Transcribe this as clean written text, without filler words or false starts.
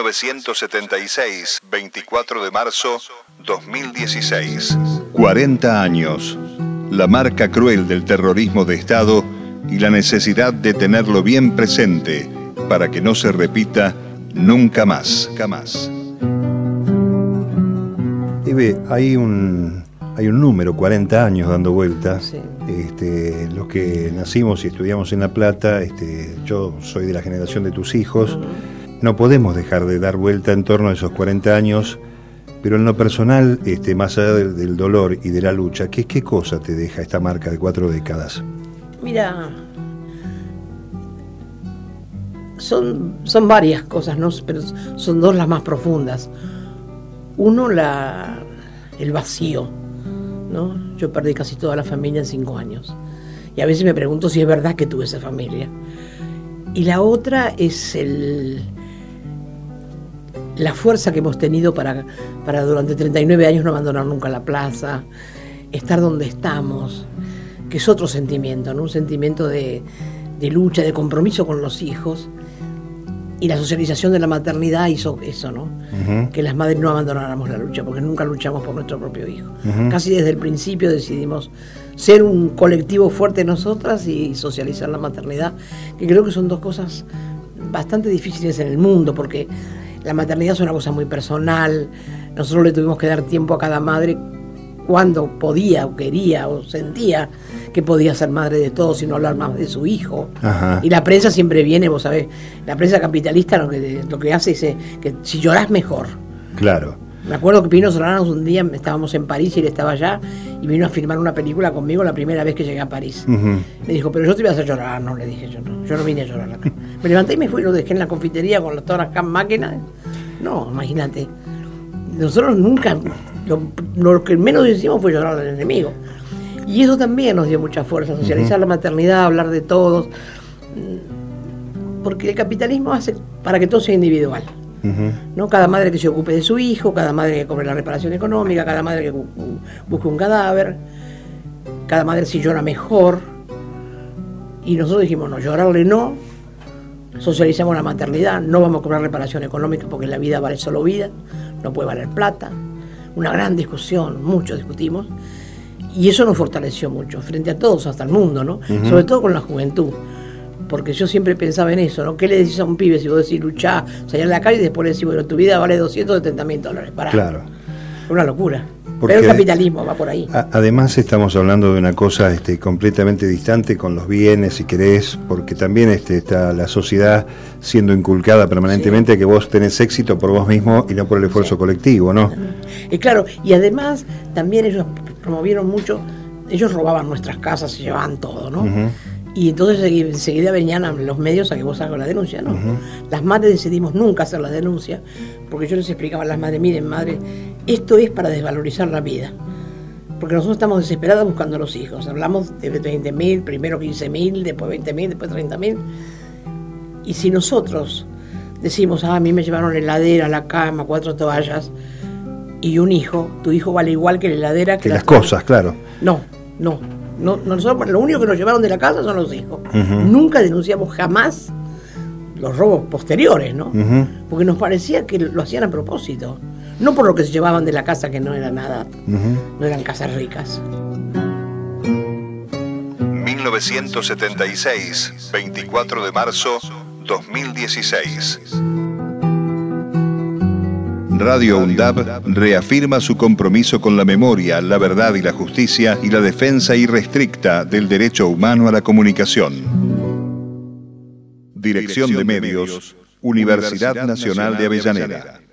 1976, 24 de marzo, 2016. 40 años. La marca cruel del terrorismo de Estado y la necesidad de tenerlo bien presente para que no se repita nunca más. Eve, hay un número, 40 años dando vuelta. Sí. Los que nacimos y estudiamos en La Plata, yo soy de la generación de tus hijos, no podemos dejar de dar vuelta en torno a esos 40 años, pero en lo personal, más allá del dolor y de la lucha, ¿qué cosa te deja esta marca de 4 décadas? Mira, son varias cosas, ¿no? Pero son dos las más profundas. Uno, el vacío, ¿no? Yo perdí casi toda la familia en 5 años. Y a veces me pregunto si es verdad que tuve esa familia. Y la otra es la fuerza que hemos tenido para durante 39 años no abandonar nunca la plaza, estar donde estamos, que es otro sentimiento, ¿no? Un sentimiento de lucha, de compromiso con los hijos. Y la socialización de la maternidad hizo eso, ¿no? Uh-huh. Que las madres no abandonáramos la lucha, porque nunca luchamos por nuestro propio hijo. Uh-huh. Casi desde el principio decidimos ser un colectivo fuerte nosotras y socializar la maternidad, que creo que son dos cosas bastante difíciles en el mundo, porque la maternidad es una cosa muy personal. Nosotros le tuvimos que dar tiempo a cada madre cuando podía o quería o sentía que podía ser madre de todos y no hablar más de su hijo. Ajá. Y la prensa siempre viene, vos sabés, la prensa capitalista lo que hace es que si llorás mejor. Claro. Me acuerdo que Pino Solanas un día, estábamos en París y él estaba allá y vino a filmar una película conmigo la primera vez que llegué a París. Uh-huh. Me dijo, pero yo te iba a hacer llorar. No, le dije, yo no vine a llorar acá. Me levanté y me fui y lo dejé en la confitería con todas las máquinas. No, imagínate. Nosotros nunca, lo que menos hicimos fue llorar al enemigo. Y eso también nos dio mucha fuerza, socializar la maternidad, hablar de todos. Porque el capitalismo hace para que todo sea individual. ¿No? Cada madre que se ocupe de su hijo, cada madre que cobre la reparación económica, cada madre que busque un cadáver, cada madre si llora mejor. Y nosotros dijimos, no, llorarle no, socializamos la maternidad, no vamos a cobrar reparación económica porque la vida vale solo vida, no puede valer plata. Una gran discusión, mucho discutimos, y eso nos fortaleció mucho, frente a todos, hasta el mundo, ¿no? Uh-huh. Sobre todo con la juventud, porque yo siempre pensaba en eso, ¿no? ¿Qué le decís a un pibe si vos decís luchá, salir a la calle y después le decís, bueno, tu vida vale $270.000? Pará. Claro. Una locura. Porque pero el capitalismo va por ahí. Además estamos hablando de una cosa completamente distante con los bienes, si querés, porque también está la sociedad siendo inculcada permanentemente a que vos tenés éxito por vos mismo y no por el esfuerzo colectivo, ¿no? Y claro, y además también ellos promovieron mucho, ellos robaban nuestras casas, se llevaban todo, ¿no? Uh-huh. Y entonces enseguida venían a los medios a que vos hagas la denuncia, ¿no? Uh-huh. Las madres decidimos nunca hacer la denuncia, porque yo les explicaba a las madres, miren madre, esto es para desvalorizar la vida, porque nosotros estamos desesperadas buscando a los hijos. Hablamos de 20.000, primero 15.000, después 20.000, después 30.000. Y si nosotros decimos, a mí me llevaron la heladera, la cama, 4 toallas y un hijo, tu hijo vale igual que la heladera que las cosas, claro. No, nosotros lo único que nos llevaron de la casa son los hijos. Uh-huh. Nunca denunciamos jamás los robos posteriores, ¿no? Uh-huh. Porque nos parecía que lo hacían a propósito. No por lo que se llevaban de la casa, que no era nada, no eran casas ricas. 1976, 24 de marzo, 2016. Radio UNDAB reafirma su compromiso con la memoria, la verdad y la justicia y la defensa irrestricta del derecho humano a la comunicación. Dirección de Medios, Universidad Nacional de Avellaneda.